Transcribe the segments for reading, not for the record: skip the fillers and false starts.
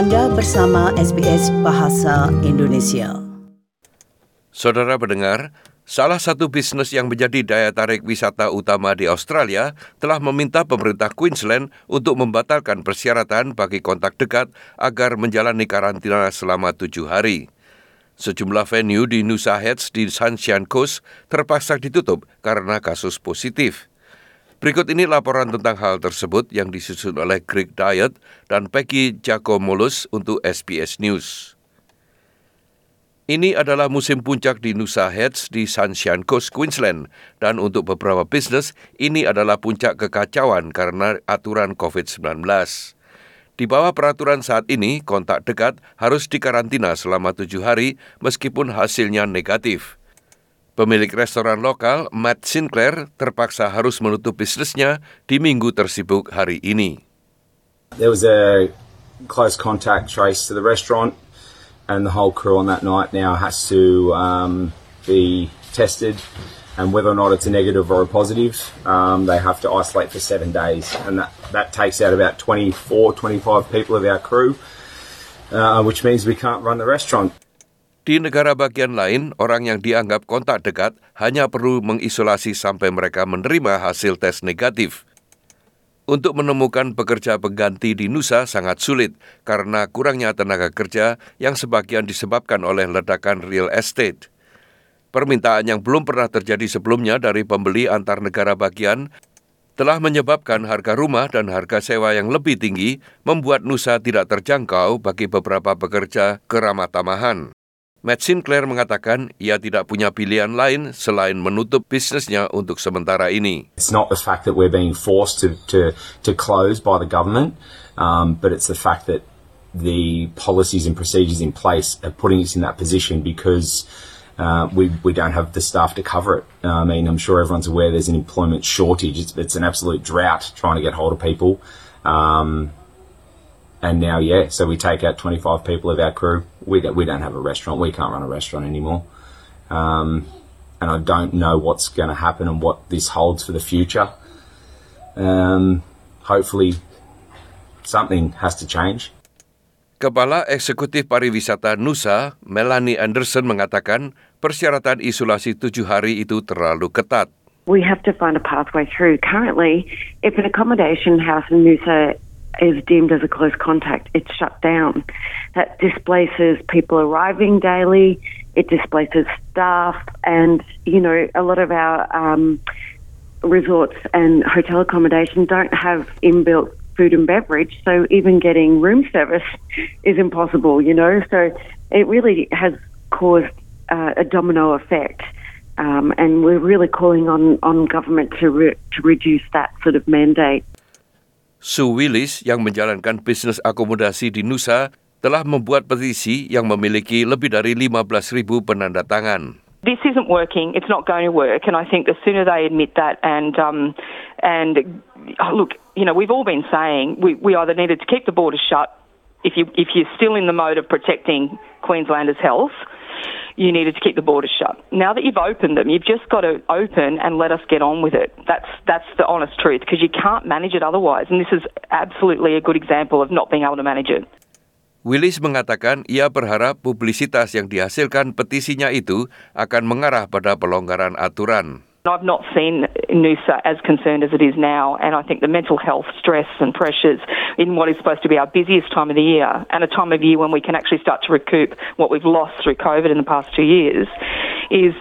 Anda bersama SBS Bahasa Indonesia. Saudara pendengar, salah satu bisnes yang menjadi daya tarik wisata utama di Australia telah meminta pemerintah Queensland untuk membatalkan persyaratan bagi kontak dekat agar menjalani karantina selama 7 hari. Sejumlah venue di Noosa Heads di Sunshine Coast terpaksa ditutup karena kasus positif. Berikut ini laporan tentang hal tersebut yang disusun oleh Greg Diet dan Peggy Giacomolos untuk SBS News. Ini adalah musim puncak di Noosa Heads di Sunshine Coast, Queensland, dan untuk beberapa bisnes, ini adalah puncak kekacauan karena aturan COVID-19. Di bawah peraturan saat ini, kontak dekat harus dikarantina selama 7 hari meskipun hasilnya negatif. Pemilik restoran lokal, Matt Sinclair, terpaksa harus menutup bisnisnya di minggu tersibuk hari ini. There was a close contact trace to the restaurant, and the whole crew on that night now has to be tested, and whether or not it's a negative or a positive, they have to isolate for 7 days, and that takes out about 24, 25 people of our crew, which means we can't run the restaurant. Di negara bagian lain, orang yang dianggap kontak dekat hanya perlu mengisolasi sampai mereka menerima hasil tes negatif. Untuk menemukan pekerja pengganti di Noosa sangat sulit karena kurangnya tenaga kerja yang sebagian disebabkan oleh ledakan real estate. Permintaan yang belum pernah terjadi sebelumnya dari pembeli antar negara bagian telah menyebabkan harga rumah dan harga sewa yang lebih tinggi membuat Noosa tidak terjangkau bagi beberapa pekerja keramah tamahan. Matt Sinclair mengatakan ia tidak punya pilihan lain selain menutup bisnisnya untuk sementara ini. It's not the fact that we're being forced to close by the government, but it's the fact that the policies and procedures in place are putting us in that position because we don't have the staff to cover it. I mean, I'm sure everyone's aware there's an employment shortage. It's an absolute drought trying to get hold of people. And now, so we take out 25 people of our crew. We don't have a restaurant. We can't run a restaurant anymore. And I don't know what's going to happen and what this holds for the future. Hopefully, something has to change. Kepala Eksekutif Pariwisata Noosa, Melanie Anderson, mengatakan persyaratan isolasi 7 hari itu terlalu ketat. We have to find a pathway through. Currently, if an accommodation house in Noosa is deemed as a close contact, it's shut down. That displaces people arriving daily, it displaces staff, and, a lot of our resorts and hotel accommodation don't have inbuilt food and beverage, so even getting room service is impossible, So it really has caused a domino effect, and we're really calling on government to reduce that sort of mandate. Sue Willis yang menjalankan bisnis akomodasi di Noosa telah membuat petisi yang memiliki lebih dari 15,000 penanda tangan. This isn't working. It's not going to work, and I think the sooner they admit that and look, we've all been saying we either needed to keep the borders shut if you're still in the mode of protecting Queenslanders' health. You needed to keep the borders shut. Now that you've opened them, you've just got to open and let us get on with it. That's the honest truth, because you can't manage it otherwise. And this is absolutely a good example of not being able to manage it. Willis mengatakan ia berharap publisitas yang dihasilkan petisinya itu akan mengarah pada pelonggaran aturan. I've not seen Noosa as concerned as it is now, and I think the mental health stress and pressures in what is supposed to be our busiest time of the year, and a time of year when we can actually start to recoup what we've lost through COVID in the past 2 years, is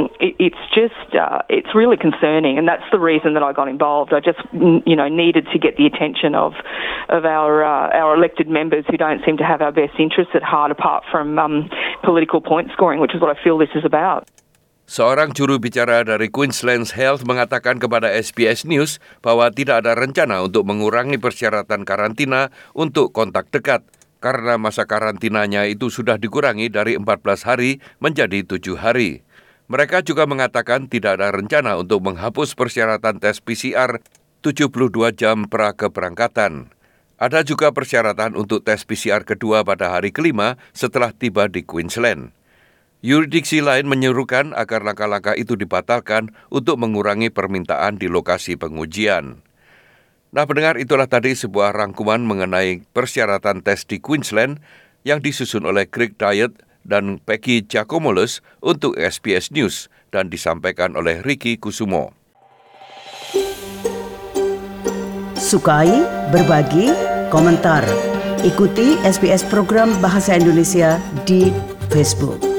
it's really concerning, and that's the reason that I got involved. I just needed to get the attention of our elected members who don't seem to have our best interests at heart, apart from political point scoring, which is what I feel this is about. Seorang juru bicara dari Queensland Health mengatakan kepada SBS News bahwa tidak ada rencana untuk mengurangi persyaratan karantina untuk kontak dekat karena masa karantinanya itu sudah dikurangi dari 14 hari menjadi 7 hari. Mereka juga mengatakan tidak ada rencana untuk menghapus persyaratan tes PCR 72 jam pra keberangkatan. Ada juga persyaratan untuk tes PCR kedua pada hari kelima setelah tiba di Queensland. Yurisdiksi lain menyerukan agar langkah-langkah itu dibatalkan untuk mengurangi permintaan di lokasi pengujian. Nah, pendengar, itulah tadi sebuah rangkuman mengenai persyaratan tes di Queensland yang disusun oleh Greg Diet dan Peggy Giacomolos untuk SBS News dan disampaikan oleh Ricky Kusumo. Sukai, berbagi, komentar. Ikuti SBS program Bahasa Indonesia di Facebook.